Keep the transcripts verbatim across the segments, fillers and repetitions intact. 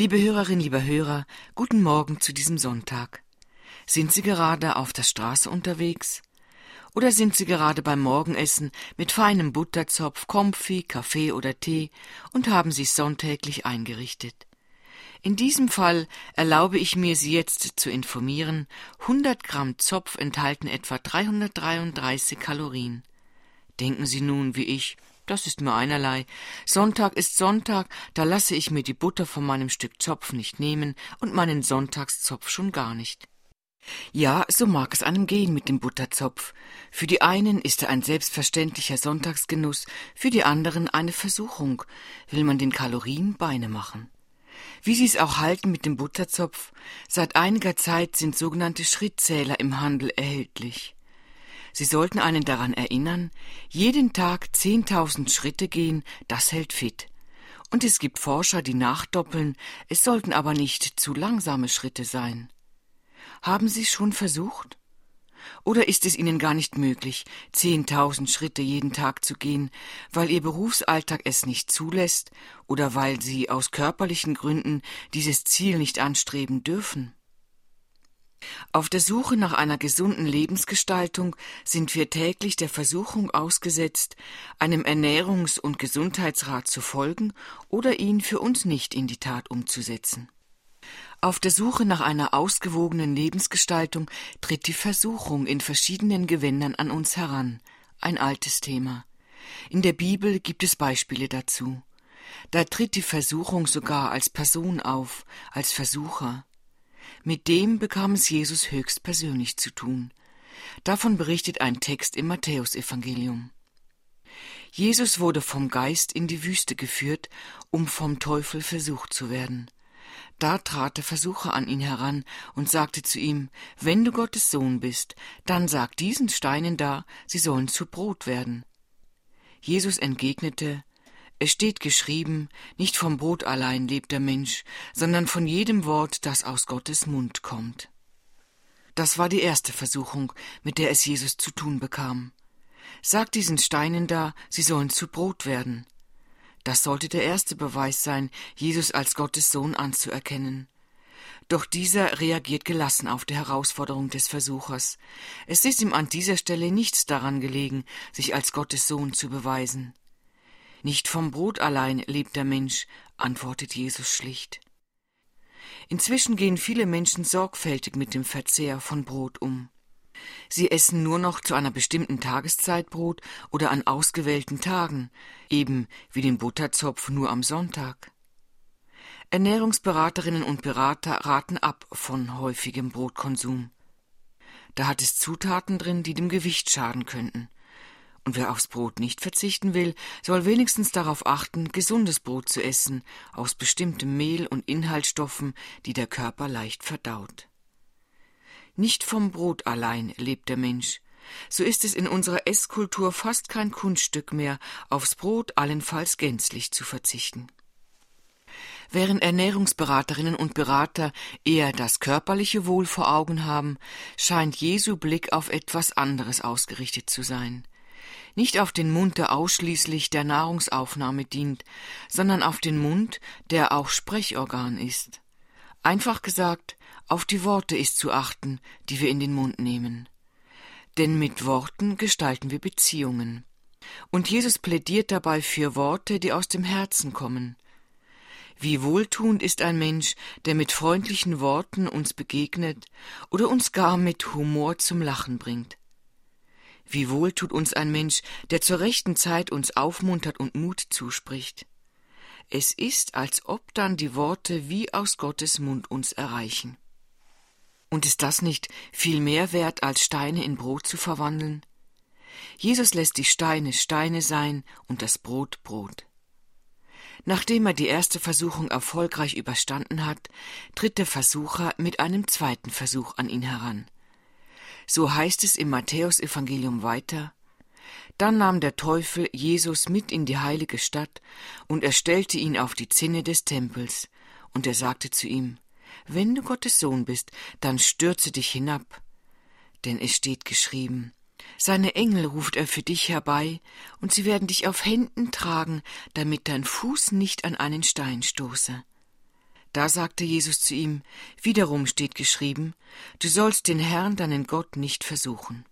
Liebe Hörerinnen, lieber Hörer, guten Morgen zu diesem Sonntag. Sind Sie gerade auf der Straße unterwegs? Oder sind Sie gerade beim Morgenessen mit feinem Butterzopf, Comfy, Kaffee oder Tee und haben sich sonntäglich eingerichtet? In diesem Fall erlaube ich mir, Sie jetzt zu informieren, hundert Gramm Zopf enthalten etwa dreihundertdreiunddreißig Kalorien. Denken Sie nun, wie ich, das ist mir einerlei. Sonntag ist Sonntag, da lasse ich mir die Butter von meinem Stück Zopf nicht nehmen und meinen Sonntagszopf schon gar nicht. Ja, so mag es einem gehen mit dem Butterzopf. Für die einen ist er ein selbstverständlicher Sonntagsgenuss, für die anderen eine Versuchung, will man den Kalorien Beine machen. Wie Sie es auch halten mit dem Butterzopf, seit einiger Zeit sind sogenannte Schrittzähler im Handel erhältlich. Sie sollten einen daran erinnern, jeden Tag zehntausend Schritte gehen, das hält fit. Und es gibt Forscher, die nachdoppeln, es sollten aber nicht zu langsame Schritte sein. Haben Sie es schon versucht? Oder ist es Ihnen gar nicht möglich, zehntausend Schritte jeden Tag zu gehen, weil Ihr Berufsalltag es nicht zulässt oder weil Sie aus körperlichen Gründen dieses Ziel nicht anstreben dürfen? Auf der Suche nach einer gesunden Lebensgestaltung sind wir täglich der Versuchung ausgesetzt, einem Ernährungs- und Gesundheitsrat zu folgen oder ihn für uns nicht in die Tat umzusetzen. Auf der Suche nach einer ausgewogenen Lebensgestaltung tritt die Versuchung in verschiedenen Gewändern an uns heran, ein altes Thema. In der Bibel gibt es Beispiele dazu. Da tritt die Versuchung sogar als Person auf, als Versucher. Mit dem bekam es Jesus höchstpersönlich zu tun. Davon berichtet ein Text im Matthäusevangelium. Jesus wurde vom Geist in die Wüste geführt, um vom Teufel versucht zu werden. Da trat der Versucher an ihn heran und sagte zu ihm: Wenn du Gottes Sohn bist, dann sag diesen Steinen da, sie sollen zu Brot werden. Jesus entgegnete: Es steht geschrieben, nicht vom Brot allein lebt der Mensch, sondern von jedem Wort, das aus Gottes Mund kommt. Das war die erste Versuchung, mit der es Jesus zu tun bekam. Sag diesen Steinen da, sie sollen zu Brot werden. Das sollte der erste Beweis sein, Jesus als Gottes Sohn anzuerkennen. Doch dieser reagiert gelassen auf die Herausforderung des Versuchers. Es ist ihm an dieser Stelle nichts daran gelegen, sich als Gottes Sohn zu beweisen. Nicht vom Brot allein lebt der Mensch, antwortet Jesus schlicht. Inzwischen gehen viele Menschen sorgfältig mit dem Verzehr von Brot um. Sie essen nur noch zu einer bestimmten Tageszeit Brot oder an ausgewählten Tagen, eben wie den Butterzopf nur am Sonntag. Ernährungsberaterinnen und Berater raten ab von häufigem Brotkonsum. Da hat es Zutaten drin, die dem Gewicht schaden könnten. Und wer aufs Brot nicht verzichten will, soll wenigstens darauf achten, gesundes Brot zu essen, aus bestimmtem Mehl und Inhaltsstoffen, die der Körper leicht verdaut. Nicht vom Brot allein lebt der Mensch. So ist es in unserer Esskultur fast kein Kunststück mehr, aufs Brot allenfalls gänzlich zu verzichten. Während Ernährungsberaterinnen und Berater eher das körperliche Wohl vor Augen haben, scheint Jesu Blick auf etwas anderes ausgerichtet zu sein. Nicht auf den Mund, der ausschließlich der Nahrungsaufnahme dient, sondern auf den Mund, der auch Sprechorgan ist. Einfach gesagt, auf die Worte ist zu achten, die wir in den Mund nehmen. Denn mit Worten gestalten wir Beziehungen. Und Jesus plädiert dabei für Worte, die aus dem Herzen kommen. Wie wohltuend ist ein Mensch, der mit freundlichen Worten uns begegnet oder uns gar mit Humor zum Lachen bringt. Wie wohl tut uns ein Mensch, der zur rechten Zeit uns aufmuntert und Mut zuspricht. Es ist, als ob dann die Worte wie aus Gottes Mund uns erreichen. Und ist das nicht viel mehr wert, als Steine in Brot zu verwandeln? Jesus lässt die Steine Steine sein und das Brot Brot. Nachdem er die erste Versuchung erfolgreich überstanden hat, tritt der Versucher mit einem zweiten Versuch an ihn heran. So heißt es im Matthäusevangelium weiter: Dann nahm der Teufel Jesus mit in die heilige Stadt, und er stellte ihn auf die Zinne des Tempels, und er sagte zu ihm: Wenn du Gottes Sohn bist, dann stürze dich hinab. Denn es steht geschrieben: Seine Engel ruft er für dich herbei, und sie werden dich auf Händen tragen, damit dein Fuß nicht an einen Stein stoße. Da sagte Jesus zu ihm, wiederum steht geschrieben, du sollst den Herrn, deinen Gott, nicht versuchen.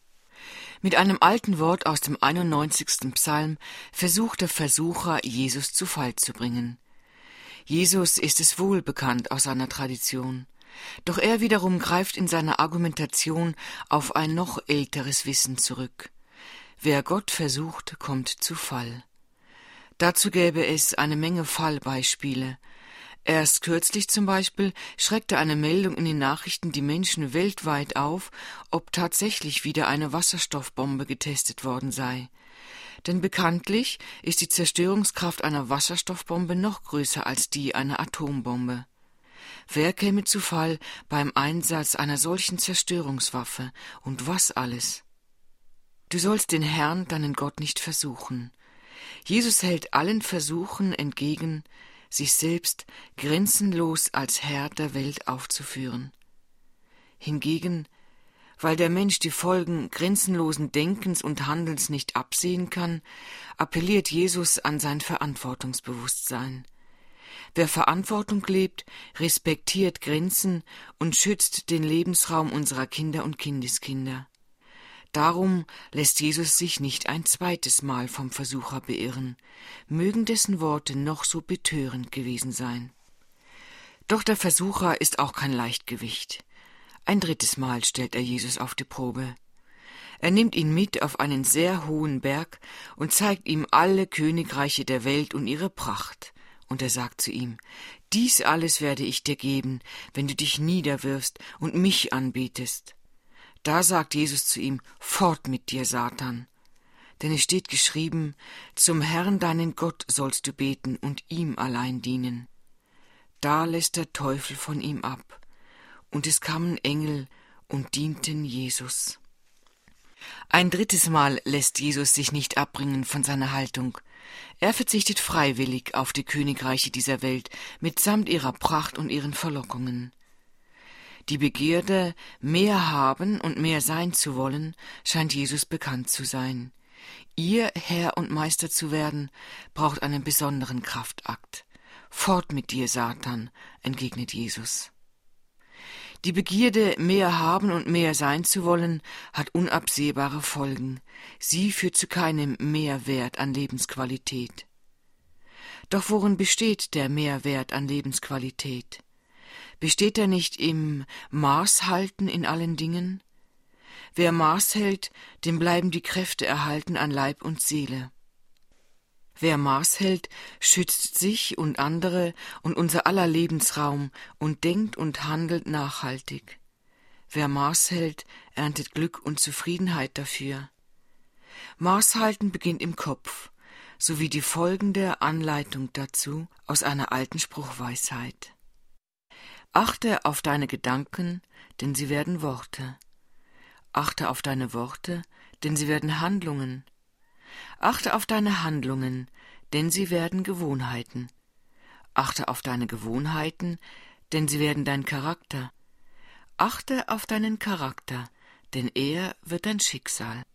Mit einem alten Wort aus dem einundneunzigsten Psalm versucht der Versucher, Jesus zu Fall zu bringen. Jesus ist es wohl bekannt aus seiner Tradition, doch er wiederum greift in seiner Argumentation auf ein noch älteres Wissen zurück. Wer Gott versucht, kommt zu Fall. Dazu gäbe es eine Menge Fallbeispiele. Erst kürzlich zum Beispiel schreckte eine Meldung in den Nachrichten die Menschen weltweit auf, ob tatsächlich wieder eine Wasserstoffbombe getestet worden sei. Denn bekanntlich ist die Zerstörungskraft einer Wasserstoffbombe noch größer als die einer Atombombe. Wer käme zu Fall beim Einsatz einer solchen Zerstörungswaffe und was alles? Du sollst den Herrn, deinen Gott, nicht versuchen. Jesus hält allen Versuchen entgegen, sich selbst grenzenlos als Herr der Welt aufzuführen. Hingegen, weil der Mensch die Folgen grenzenlosen Denkens und Handelns nicht absehen kann, appelliert Jesus an sein Verantwortungsbewusstsein. Wer Verantwortung lebt, respektiert Grenzen und schützt den Lebensraum unserer Kinder und Kindeskinder. Darum lässt Jesus sich nicht ein zweites Mal vom Versucher beirren, mögen dessen Worte noch so betörend gewesen sein. Doch der Versucher ist auch kein Leichtgewicht. Ein drittes Mal stellt er Jesus auf die Probe. Er nimmt ihn mit auf einen sehr hohen Berg und zeigt ihm alle Königreiche der Welt und ihre Pracht. Und er sagt zu ihm, dies alles werde ich dir geben, wenn du dich niederwirfst und mich anbetest. Da sagt Jesus zu ihm, fort mit dir, Satan. Denn es steht geschrieben, zum Herrn deinen Gott sollst du beten und ihm allein dienen. Da lässt der Teufel von ihm ab, und es kamen Engel und dienten Jesus. Ein drittes Mal lässt Jesus sich nicht abbringen von seiner Haltung. Er verzichtet freiwillig auf die Königreiche dieser Welt mitsamt ihrer Pracht und ihren Verlockungen. Die Begierde, mehr haben und mehr sein zu wollen, scheint Jesus bekannt zu sein. Ihr Herr und Meister zu werden, braucht einen besonderen Kraftakt. Fort mit dir, Satan, entgegnet Jesus. Die Begierde, mehr haben und mehr sein zu wollen, hat unabsehbare Folgen. Sie führt zu keinem Mehrwert an Lebensqualität. Doch worin besteht der Mehrwert an Lebensqualität? Besteht er nicht im Maßhalten in allen Dingen? Wer Maß hält, dem bleiben die Kräfte erhalten an Leib und Seele. Wer Maß hält, schützt sich und andere und unser aller Lebensraum und denkt und handelt nachhaltig. Wer Maß hält, erntet Glück und Zufriedenheit dafür. Maßhalten beginnt im Kopf, sowie die folgende Anleitung dazu aus einer alten Spruchweisheit. Achte auf deine Gedanken, denn sie werden Worte. Achte auf deine Worte, denn sie werden Handlungen. Achte auf deine Handlungen, denn sie werden Gewohnheiten. Achte auf deine Gewohnheiten, denn sie werden dein Charakter. Achte auf deinen Charakter, denn er wird dein Schicksal.